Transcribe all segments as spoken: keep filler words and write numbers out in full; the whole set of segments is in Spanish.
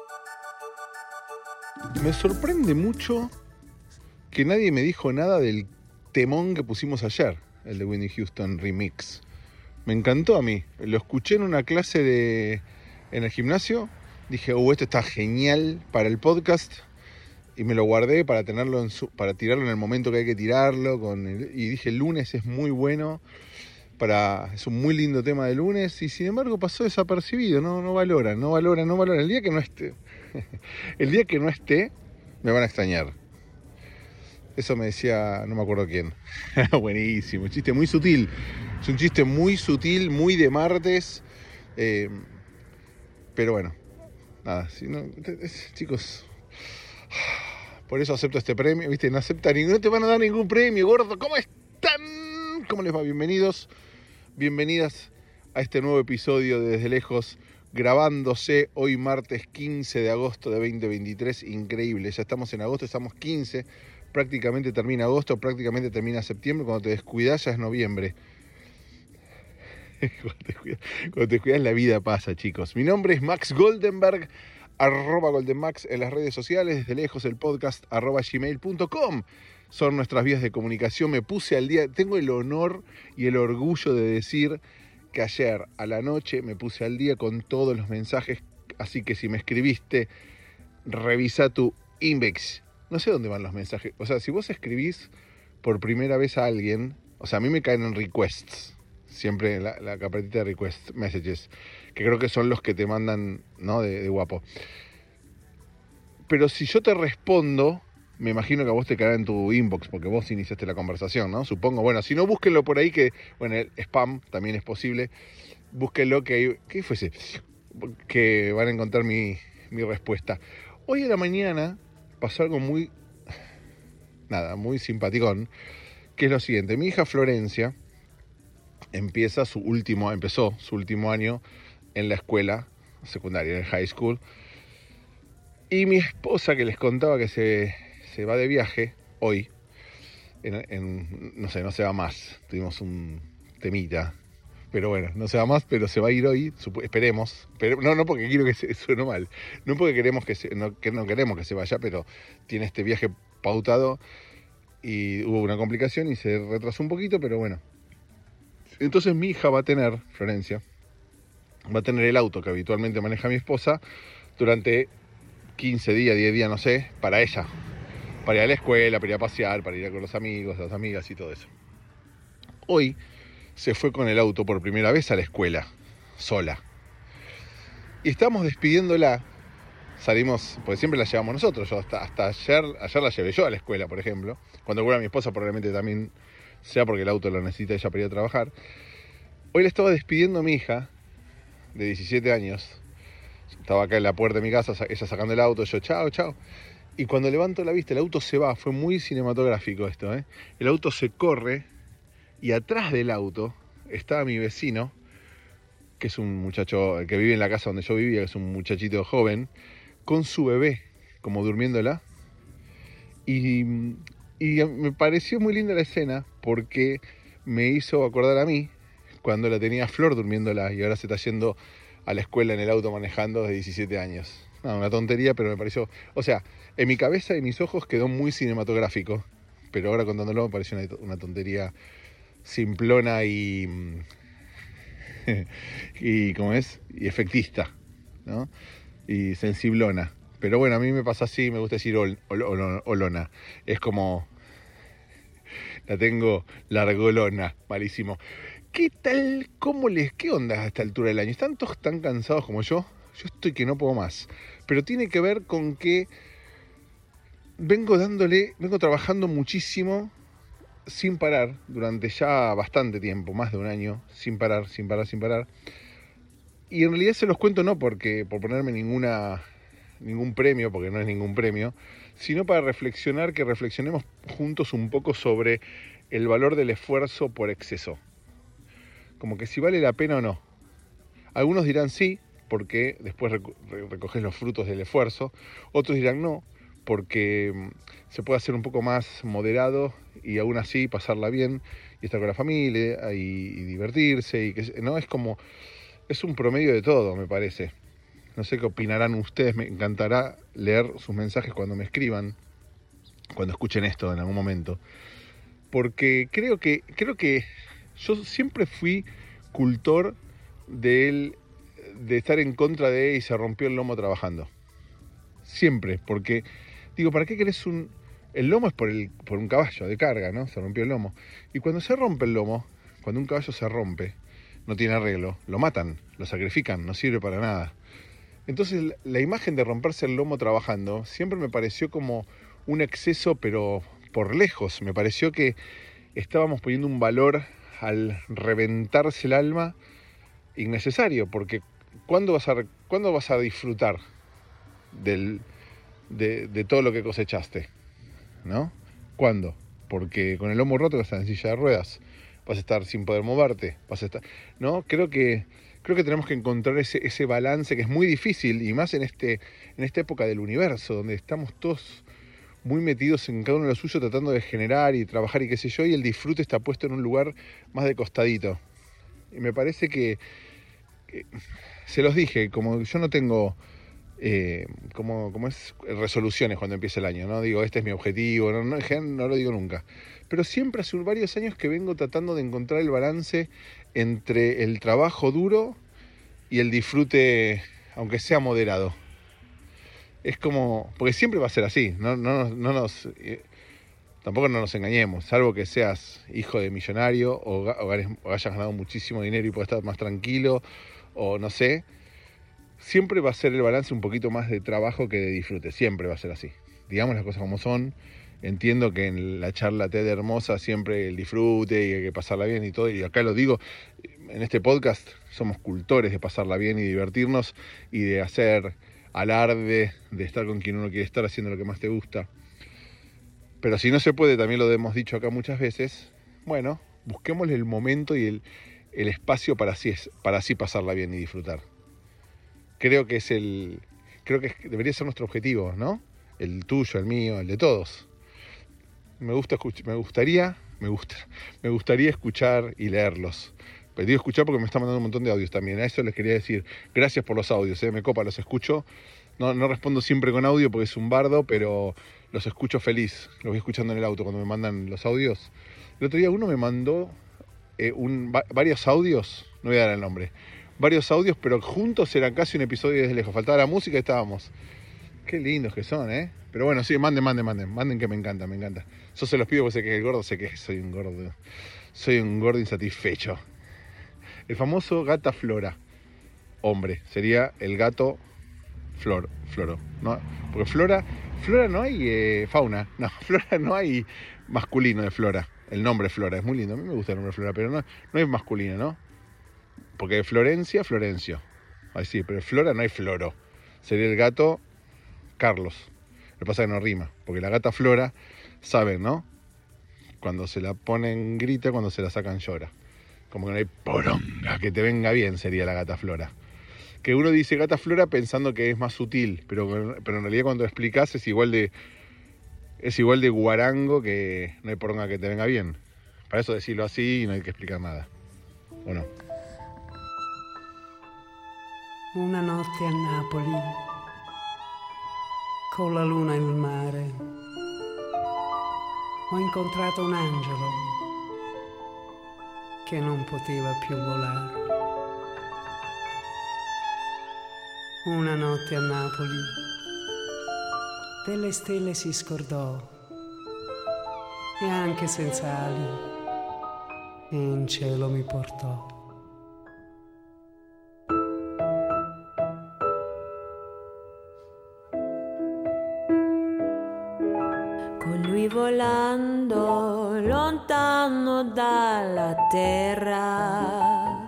Me sorprende mucho que nadie me dijo nada del temón que pusimos ayer, el de Whitney Houston Remix. Me encantó a mí. Lo escuché en una clase de en el gimnasio. Dije, oh, esto está genial para el podcast. Y me lo guardé para tenerlo en su, para tirarlo en el momento que hay que tirarlo. Con el, y dije, el lunes es muy bueno. Para, es un muy lindo tema de lunes. Y sin embargo pasó desapercibido. No, no valoran, no valoran, no valoran. El día que no esté, el día que no esté, me van a extrañar. Eso me decía, no me acuerdo quién. Buenísimo, un chiste muy sutil. Es un chiste muy sutil, muy de martes. Eh, pero bueno, nada. Si no, es, chicos, por eso acepto este premio. ¿Viste? No acepta ningún, no te van a dar ningún premio, gordo. ¿Cómo están? ¿Cómo les va? Bienvenidos, bienvenidas a este nuevo episodio de Desde Lejos, grabándose hoy martes quince de agosto de veinte veintitrés. Increíble, ya estamos en agosto, estamos quince. Prácticamente termina agosto, prácticamente termina septiembre. Cuando te descuidas ya es noviembre. Cuando te descuidas, cuando te descuidas la vida pasa, chicos. Mi nombre es Max Goldenberg, arroba Goldenmax en las redes sociales. Desde Lejos el podcast, arroba gmail punto com. Son nuestras vías de comunicación. Me puse al día, tengo el honor y el orgullo de decir que ayer a la noche me puse al día con todos los mensajes. Así que si me escribiste, revisa tu inbox. No sé dónde van los mensajes. O sea, si vos escribís por primera vez a alguien, o sea, a mí me caen en requests. Siempre la, la carpetita de request messages, que creo que son los que te mandan, ¿no? De, de guapo. Pero si yo te respondo, me imagino que a vos te caerá en tu inbox, porque vos iniciaste la conversación, ¿no? Supongo. Bueno, si no, búsquenlo por ahí, que, bueno, el spam también es posible. Búsquenlo, que hay, ¿qué fuese? Que van a encontrar mi, mi respuesta. Hoy a la mañana pasó algo muy, nada, muy simpaticón, que es lo siguiente. Mi hija Florencia empieza su último, empezó su último año en la escuela secundaria, en el high school. Y mi esposa, que les contaba que se, se va de viaje hoy, en, en, no sé, no se va más. Tuvimos un temita. Pero bueno, no se va más, pero se va a ir hoy, sup- esperemos. Pero, no, no porque quiero que se suene mal. No porque queremos que, se, no, que no queremos que se vaya, pero tiene este viaje pautado y hubo una complicación y se retrasó un poquito, pero bueno. Entonces mi hija va a tener, Florencia, va a tener el auto que habitualmente maneja mi esposa durante quince días, diez días, no sé, para ella. Para ir a la escuela, para ir a pasear, para ir a con los amigos, las amigas y todo eso. Hoy se fue con el auto por primera vez a la escuela, sola. Y estamos despidiéndola, salimos, porque siempre la llevamos nosotros, yo hasta, hasta ayer, ayer la llevé yo a la escuela, por ejemplo. Cuando vuelva mi esposa probablemente también sea porque el auto lo necesita ella para ir a trabajar. Hoy le estaba despidiendo a mi hija, de diecisiete años. Estaba acá en la puerta de mi casa, ella sacando el auto, yo chao, chao. Y cuando levanto la vista, el auto se va, fue muy cinematográfico esto, ¿eh? El auto se corre, y atrás del auto estaba mi vecino, que es un muchacho que vive en la casa donde yo vivía, que es un muchachito joven, con su bebé, como durmiéndola. Y, y me pareció muy linda la escena, porque me hizo acordar a mí, cuando la tenía Flor durmiéndola, y ahora se está yendo a la escuela en el auto manejando de diecisiete años. No, una tontería, pero me pareció... O sea, en mi cabeza y mis ojos quedó muy cinematográfico, pero ahora contándolo me pareció una, una tontería simplona y y como es y efectista, ¿no? Y sensiblona. Pero bueno, a mí me pasa así, me gusta decir ol, ol, ol, olona. Es como la tengo largolona, malísimo. ¿Qué tal? ¿Cómo les? ¿Qué onda a esta altura del año? ¿Están todos tan cansados como yo? Yo estoy que no puedo más. Pero tiene que ver con que vengo dándole, vengo trabajando muchísimo sin parar, durante ya bastante tiempo, más de un año, sin parar, sin parar, sin parar. Y en realidad se los cuento no porque por ponerme ninguna, ningún premio, porque no es ningún premio, sino para reflexionar, que reflexionemos juntos un poco sobre el valor del esfuerzo por exceso. Como que si vale la pena o no. Algunos dirán sí, porque después recoges los frutos del esfuerzo. Otros dirán no, porque se puede hacer un poco más moderado y aún así pasarla bien y estar con la familia y, y divertirse y que no es como es un promedio de todo, me parece. no sé qué opinarán ustedes, me encantará leer sus mensajes cuando me escriban, cuando escuchen esto en algún momento, porque creo que, creo que yo siempre fui cultor de él, de estar en contra de él y se rompió el lomo trabajando. Siempre, porque, digo, ¿para qué querés un...? El lomo es por, el, por un caballo de carga, ¿no? Se rompió el lomo. Y cuando se rompe el lomo, cuando un caballo se rompe, no tiene arreglo, lo matan, lo sacrifican, no sirve para nada. Entonces la imagen de romperse el lomo trabajando siempre me pareció como un exceso, pero por lejos. Me pareció que estábamos poniendo un valor al reventarse el alma innecesario, porque ¿cuándo vas a, ¿cuándo vas a disfrutar del, de, de todo lo que cosechaste? ¿No? ¿Cuándo? Porque con el lomo roto vas a estar en silla de ruedas, vas a estar sin poder moverte, vas a estar... ¿No? Creo que, creo que tenemos que encontrar ese, ese balance que es muy difícil, y más en, este, en esta época del universo, donde estamos todos muy metidos en cada uno de lo suyo, tratando de generar y trabajar y qué sé yo, y el disfrute está puesto en un lugar más de costadito. Y me parece que, que se los dije, como yo no tengo... Eh, como, como es resoluciones cuando empieza el año, ¿no? Digo, este es mi objetivo, no, no, no lo digo nunca. Pero siempre hace varios años que vengo tratando de encontrar el balance entre el trabajo duro y el disfrute, aunque sea moderado. Es como, porque siempre va a ser así, no, no, no nos... Eh, tampoco no nos engañemos, salvo que seas hijo de millonario o, o, o hayas ganado muchísimo dinero y puedas estar más tranquilo, o no sé... Siempre va a ser el balance un poquito más de trabajo que de disfrute, siempre va a ser así. Digamos las cosas como son. Entiendo que en la charla TED hermosa siempre el disfrute y hay que pasarla bien y todo, y acá lo digo, en este podcast somos cultores de pasarla bien y divertirnos y de hacer alarde, de estar con quien uno quiere estar, haciendo lo que más te gusta. Pero si no se puede, también lo hemos dicho acá muchas veces, bueno, busquémosle el momento y el, el espacio para así, para así pasarla bien y disfrutar. Creo que es el, creo que debería ser nuestro objetivo, ¿no? El tuyo, el mío, el de todos. Me gusta, me gustaría, me gusta, me gustaría escuchar y leerlos. Pero digo escuchar porque me están mandando un montón de audios también. A eso les quería decir, gracias por los audios, ¿eh? Me copa, los escucho. No, no respondo siempre con audio porque es un bardo, pero los escucho feliz. Los voy escuchando en el auto cuando me mandan los audios. El otro día uno me mandó eh, un, va, varios audios, no voy a dar el nombre. Varios audios, pero juntos eran casi un episodio desde lejos. Faltaba la música y estábamos. Qué lindos que son, ¿eh? Pero bueno, sí, manden, manden, manden. Manden que me encanta, me encanta. Yo se los pido porque sé que el gordo, sé que soy un gordo. Soy un gordo insatisfecho. El famoso gata Flora. Hombre, sería el gato Flor, Floro. ¿No? Porque Flora, Flora no hay eh, fauna. No, Flora no hay masculino de Flora. El nombre Flora es muy lindo. A mí me gusta el nombre Flora, pero no, no es masculino, ¿no? Porque de Florencia, Florencio. Ay, sí, pero Flora no hay Floro. Sería el gato Carlos. Lo que pasa es que no rima. Porque la gata Flora, saben, ¿no? Cuando se la ponen grita, cuando se la sacan llora. Como que no hay poronga que te venga bien, sería la gata Flora. Que uno dice gata Flora pensando que es más sutil, pero, pero en realidad cuando lo explicás es igual de es igual de guarango que no hay poronga que te venga bien. Para eso decirlo así y no hay que explicar nada. ¿O no? Una notte a Napoli, con la luna e il mare, ho incontrato un angelo che non poteva più volare. Una notte a Napoli, delle stelle si scordò, e anche senza ali, in cielo mi portò. Volando lontano dalla terra,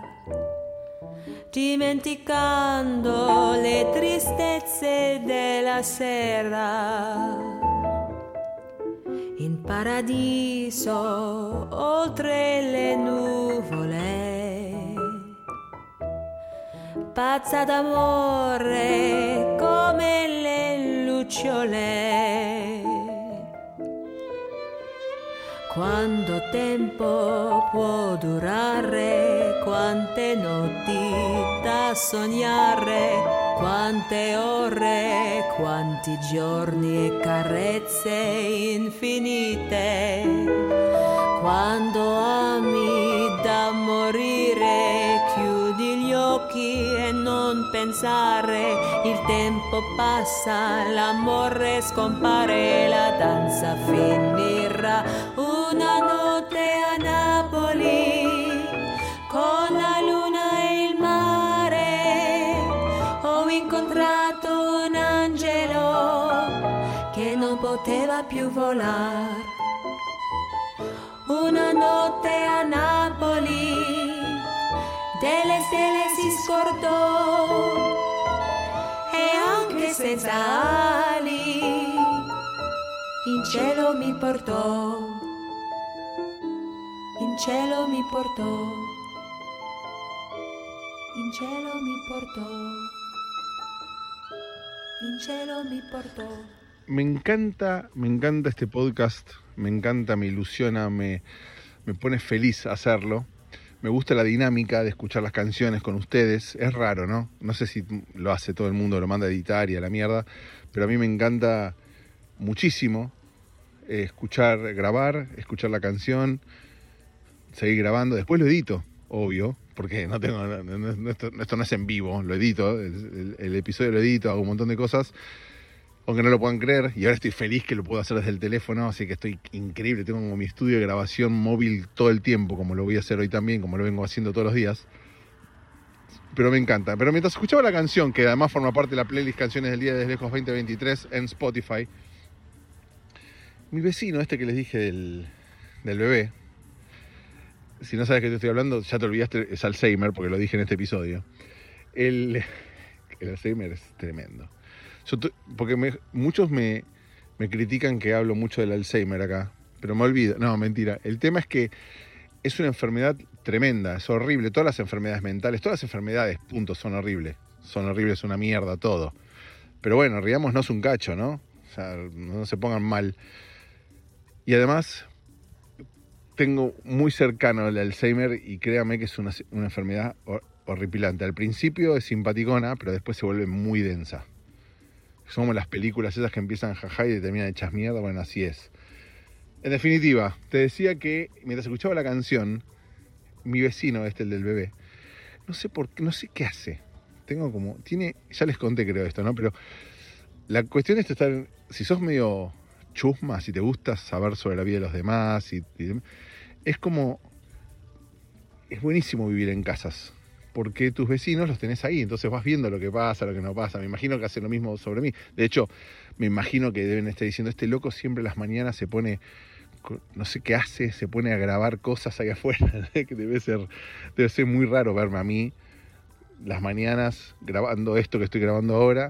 dimenticando le tristezze della sera, in paradiso oltre le nuvole, pazza d'amore come le lucciole. Quanto tempo può durare, quante notti da sognare, quante ore, quanti giorni e carezze infinite. Quando ami da morire, chiudi gli occhi e non pensare, il tempo passa, l'amore scompare, la danza finirà. Una notte a Napoli, con la luna e il mare, ho incontrato un angelo che non poteva più volare. Una notte a Napoli, delle stelle si scordò, e anche senza ali in cielo mi portò, in cielo mi portò, in cielo mi portò, in cielo mi portó. Me encanta, me encanta este podcast, me encanta, me ilusiona, me, me pone feliz hacerlo. Me gusta la dinámica de escuchar las canciones con ustedes. Es raro, ¿no? No sé si lo hace todo el mundo, lo manda a editar y a la mierda, pero a mí me encanta muchísimo eh, escuchar, grabar, escuchar la canción, seguir grabando. Después lo edito, obvio, porque no tengo, no, no, esto, esto no es en vivo, lo edito, el, el, el episodio lo edito, hago un montón de cosas. Aunque no lo puedan creer, y ahora estoy feliz que lo puedo hacer desde el teléfono, así que estoy increíble, tengo como mi estudio de grabación móvil todo el tiempo, como lo voy a hacer hoy también, como lo vengo haciendo todos los días. Pero me encanta. Pero mientras escuchaba la canción, que además forma parte de la playlist Canciones del Día desde Lejos veinte veintitrés en Spotify, mi vecino, este que les dije del, del bebé, si no sabes de qué te estoy hablando, ya te olvidaste, es Alzheimer, porque lo dije en este episodio. El, el Alzheimer es tremendo. Yo, porque me, muchos me, me critican que hablo mucho del Alzheimer acá, pero me olvido. No, mentira. El tema es que es una enfermedad tremenda, es horrible. Todas las enfermedades mentales, todas las enfermedades, punto, son horribles. Son horribles, es una mierda todo. Pero bueno, riámonos un cacho, ¿no? O sea, no se pongan mal. Y además, tengo muy cercano el Alzheimer y créame que es una, una enfermedad horripilante. Al principio es simpaticona, pero después se vuelve muy densa. Son como las películas esas que empiezan jaja y terminan hechas mierda. Bueno, así es. En definitiva, te decía que mientras escuchaba la canción, mi vecino, este, el del bebé, no sé por qué, no sé qué hace. Tengo como, tiene, ya les conté creo esto, ¿no? Pero la cuestión es estar, si sos medio chusma, si te gusta saber sobre la vida de los demás, y, y, es como, es buenísimo vivir en casas. Porque tus vecinos los tenés ahí, entonces vas viendo lo que pasa, lo que no pasa. Me imagino que hacen lo mismo sobre mí. De hecho, me imagino que deben estar diciendo, este loco siempre las mañanas se pone, no sé qué hace, se pone a grabar cosas ahí afuera. Que debe ser, debe ser muy raro verme a mí las mañanas grabando esto que estoy grabando ahora.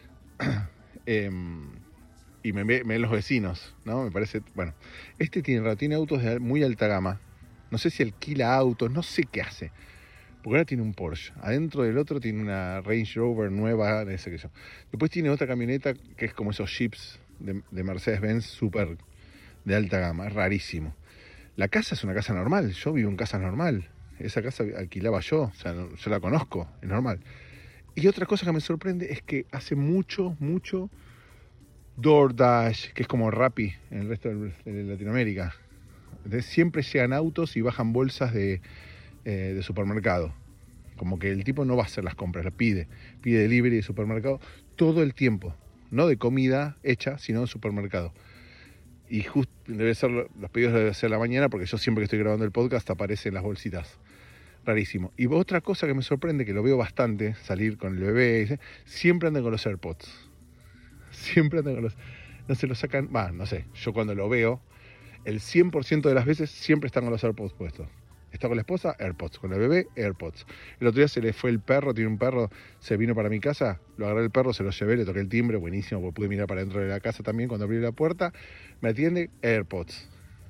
eh, y me ven los vecinos, ¿no? Me parece, bueno, este tiene, tiene autos de muy alta gama. No sé si alquila autos, no sé qué hace. Porque ahora tiene un Porsche. Adentro del otro tiene una Range Rover nueva, no sé qué yo. Después tiene otra camioneta que es como esos Jeeps de, de Mercedes-Benz súper de alta gama. Es rarísimo. La casa es una casa normal. Yo vivo en casa normal. Esa casa alquilaba yo. O sea, no, yo la conozco. Es normal. Y otra cosa que me sorprende es que hace mucho, mucho DoorDash, que es como Rappi en el resto de Latinoamérica. Entonces, siempre llegan autos y bajan bolsas de... Eh, de supermercado, como que el tipo no va a hacer las compras, la pide, pide delivery de supermercado todo el tiempo, no de comida hecha, sino de supermercado. Y justo debe ser, los pedidos deben ser la mañana, porque yo siempre que estoy grabando el podcast aparecen las bolsitas. Rarísimo. Y otra cosa que me sorprende, que lo veo bastante, salir con el bebé, siempre andan con los AirPods. Siempre andan con los... No se los sacan, va, no sé, yo cuando lo veo, el cien por ciento de las veces siempre están con los AirPods puestos. Está con la esposa, AirPods. Con el bebé, AirPods. El otro día se le fue el perro, tiene un perro, se vino para mi casa, lo agarré el perro, se lo llevé, le toqué el timbre, buenísimo, porque pude mirar para dentro de la casa también. Cuando abrí la puerta, me atiende, AirPods.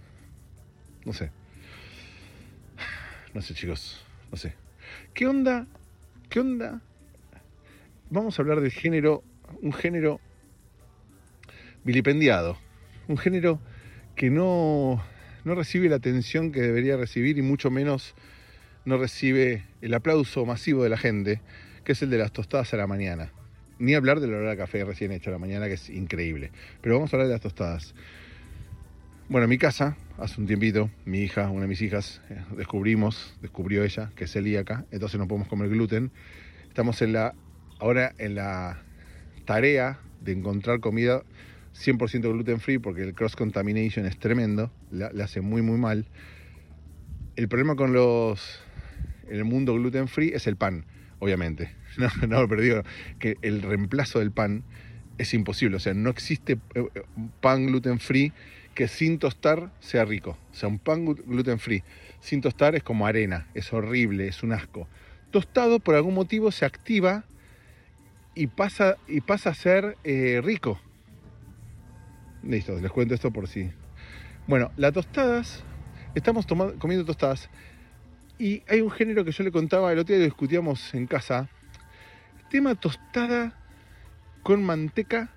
No sé. No sé, chicos, no sé. ¿Qué onda? ¿Qué onda? Vamos a hablar del género, un género vilipendiado. Un género que no... no recibe la atención que debería recibir y mucho menos no recibe el aplauso masivo de la gente, que es el de las tostadas a la mañana. Ni hablar del olor a café recién hecho a la mañana, que es increíble. Pero vamos a hablar de las tostadas. Bueno, en mi casa, hace un tiempito, mi hija, una de mis hijas, eh, descubrimos, descubrió ella, que es celíaca, entonces no podemos comer gluten. Estamos en la, ahora en la tarea de encontrar comida cien por ciento gluten free, porque el cross contamination es tremendo, le, le hace muy muy mal. El problema con los, en el mundo gluten free es el pan, obviamente. No, no, pero digo que el reemplazo del pan es imposible, o sea, no existe pan gluten free que sin tostar sea rico. O sea, un pan gluten free sin tostar es como arena, es horrible, es un asco. Tostado por algún motivo se activa y pasa, y pasa a ser eh, rico. Listo, les cuento esto por si. Bueno, las tostadas, estamos tomando, comiendo tostadas y hay un género que yo le contaba, el otro día lo discutíamos en casa. Tema tostada con manteca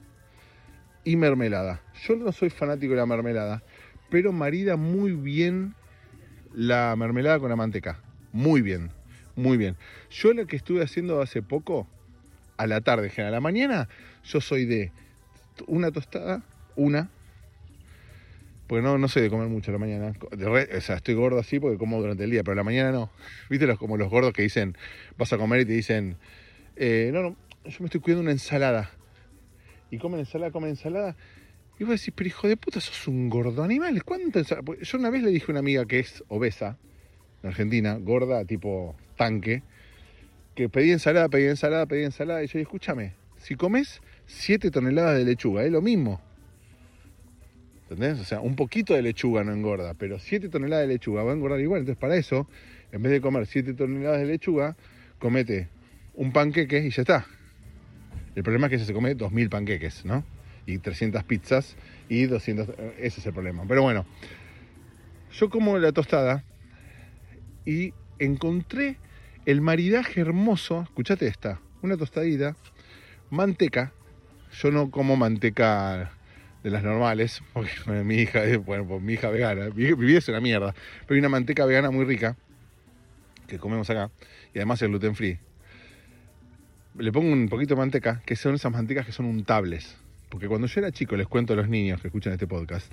y mermelada. Yo no soy fanático de la mermelada, pero marida muy bien la mermelada con la manteca. Muy bien, muy bien. Yo lo que estuve haciendo hace poco, a la tarde, en general, a la mañana, yo soy de una tostada, una, porque no, no soy de comer mucho a la mañana. De re, o sea, estoy gordo así porque como durante el día, pero a la mañana no. ¿Viste los, como los gordos que dicen, vas a comer y te dicen, eh, no, no, yo me estoy cuidando una ensalada. Y comen ensalada, comen ensalada. Y vos decís, pero hijo de puta, sos un gordo animal. ¿Cuánto ensalada? Yo una vez le dije a una amiga que es obesa, en Argentina, gorda, tipo tanque, que pedí ensalada, pedí ensalada, pedí ensalada. Y yo dije, escúchame, si comes siete toneladas de lechuga, es lo mismo. ¿Entendés? O sea, un poquito de lechuga no engorda, pero siete toneladas de lechuga va a engordar igual. Entonces, para eso, en vez de comer siete toneladas de lechuga, comete un panqueque y ya está. El problema es que se come dos mil panqueques, ¿no? Y trescientas pizzas y doscientas... Ese es el problema. Pero bueno, yo como la tostada y encontré el maridaje hermoso. Escuchate esta. Una tostadita, manteca. Yo no como manteca de las normales, porque mi hija es, bueno, pues mi hija vegana. Mi, mi vida es una mierda. Pero hay una manteca vegana muy rica que comemos acá. Y además es gluten free. Le pongo un poquito de manteca, que son esas mantecas que son untables. Porque cuando yo era chico, les cuento a los niños que escuchan este podcast,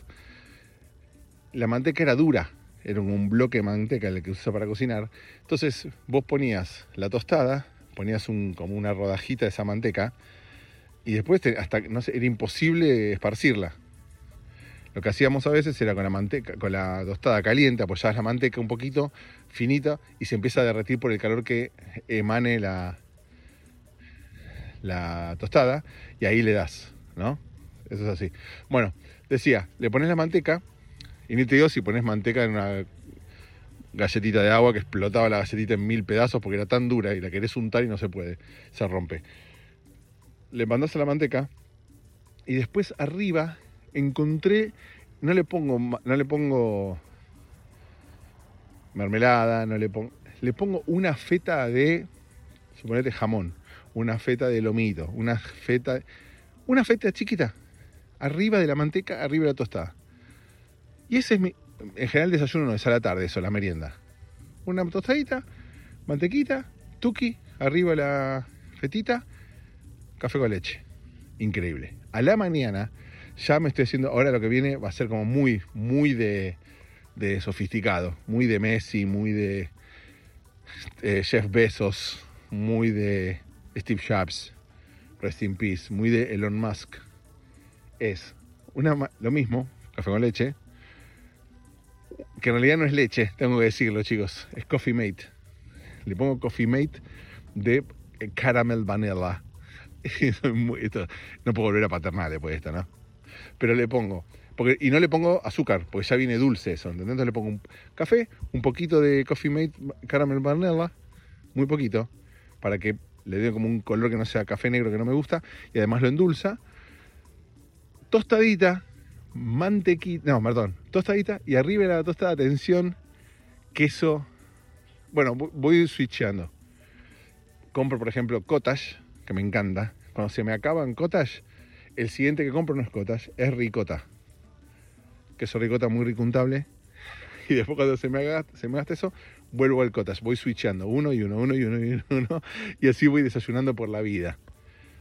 la manteca era dura, era un bloque de manteca el que se usa para cocinar. Entonces vos ponías la tostada, ponías un, como una rodajita de esa manteca, y después te, hasta no sé, era imposible esparcirla. Lo que hacíamos a veces era con la manteca, con la tostada caliente, apoyabas la manteca un poquito, finita, y se empieza a derretir por el calor que emane la... la tostada, y ahí le das, ¿no? Eso es así. Bueno, decía, le pones la manteca, y ni te digo si pones manteca en una galletita de agua que explotaba la galletita en mil pedazos porque era tan dura y la querés untar y no se puede, se rompe. Le mandás a la manteca y después arriba encontré, no le pongo, no le pongo mermelada, no le pongo, le pongo una feta de, suponete jamón, una feta de lomito, una feta, una feta chiquita, arriba de la manteca, arriba de la tostada. Y ese es mi, en general el desayuno no es a la tarde, eso, la merienda. Una tostadita, mantequita, tuki, arriba la fetita, café con leche. Increíble. A la mañana ya me estoy haciendo, ahora lo que viene va a ser como muy, muy de, de sofisticado, muy de Messi, muy de eh, Jeff Bezos, muy de Steve Jobs, rest in peace, muy de Elon Musk. Es una, lo mismo, café con leche, que en realidad no es leche, tengo que decirlo, chicos, es Coffee Mate. Le pongo Coffee Mate de caramel vanilla. Esto, no puedo volver a paternal después de esto, ¿no? Pero le pongo, porque, y no le pongo azúcar, porque ya viene dulce eso, ¿entendés? Entonces le pongo un café, un poquito de Coffee Mate caramel vanilla, muy poquito, para que le dé como un color que no sea café negro, que no me gusta, y además lo endulza. Tostadita, mantequita, no, perdón, tostadita, y arriba de la tostada, atención, queso. Bueno, voy switchando. Compro, por ejemplo, cottage, que me encanta. Cuando se me acaban cottage, el siguiente que compro no es cottage, es ricota. Queso ricota muy ricuntable. Y después cuando se me haga, se me gasta eso, vuelvo al cottage. Voy switchando, uno y uno, uno y uno y uno, y así voy desayunando por la vida.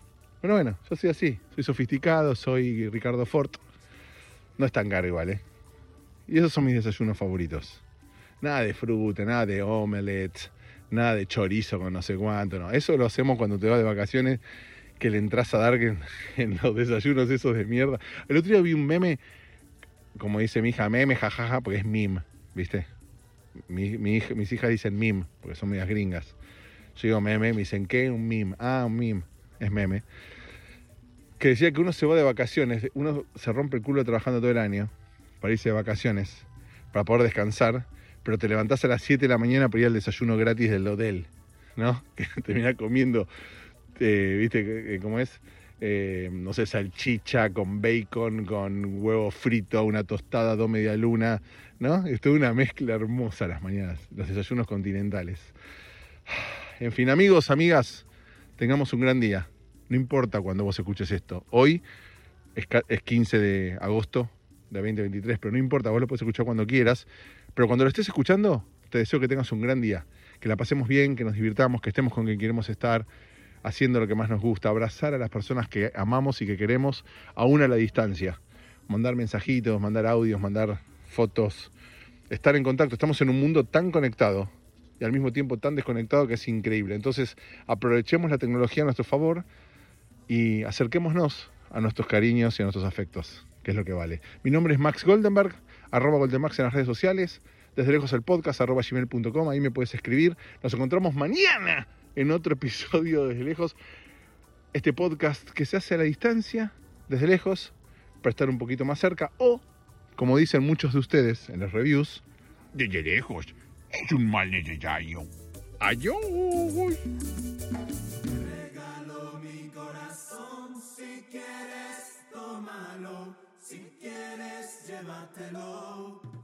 Pero bueno, yo soy así, soy sofisticado, soy Ricardo Ford. No es tan caro igual, ¿eh? Y esos son mis desayunos favoritos. Nada de fruta, nada de omelette, nada de chorizo con no sé cuánto, no. Eso lo hacemos cuando te vas de vacaciones, que le entras a dar en, en los desayunos esos de mierda. El otro día vi un meme, como dice mi hija, meme, jajaja, porque es meme, ¿viste? Mi, mi hija, mis hijas dicen meme, porque son medias gringas. Yo digo meme, me dicen, ¿qué? Un meme. Ah, un meme. Es meme. Que decía que uno se va de vacaciones, uno se rompe el culo trabajando todo el año para irse de vacaciones, para poder descansar, pero te levantás a las siete de la mañana para ir al desayuno gratis del hotel, ¿no? Que terminás comiendo, eh, ¿viste cómo es? Eh, no sé, salchicha con bacon, con huevo frito, una tostada, dos media luna, ¿no? Es toda una mezcla hermosa las mañanas, los desayunos continentales. En fin, amigos, amigas, tengamos un gran día. No importa cuando vos escuches esto. Hoy es, es quince de agosto de veinte veintitrés, pero no importa, vos lo podés escuchar cuando quieras. Pero cuando lo estés escuchando, te deseo que tengas un gran día, que la pasemos bien, que nos divirtamos, que estemos con quien queremos estar, haciendo lo que más nos gusta, abrazar a las personas que amamos y que queremos, aún a la distancia. Mandar mensajitos, mandar audios, mandar fotos, estar en contacto. Estamos en un mundo tan conectado y al mismo tiempo tan desconectado que es increíble. Entonces, aprovechemos la tecnología a nuestro favor y acerquémonos a nuestros cariños y a nuestros afectos, que es lo que vale. Mi nombre es Max Goldenberg, arroba Goldenmax en las redes sociales, desde lejos el podcast, arroba gmail punto com, ahí me puedes escribir. Nos encontramos mañana en otro episodio Desde Lejos, este podcast que se hace a la distancia, desde lejos, para estar un poquito más cerca, o, como dicen muchos de ustedes en las reviews, desde lejos es un mal necesario. Adiós. Si quieres, tómalo. Si quieres, llévatelo.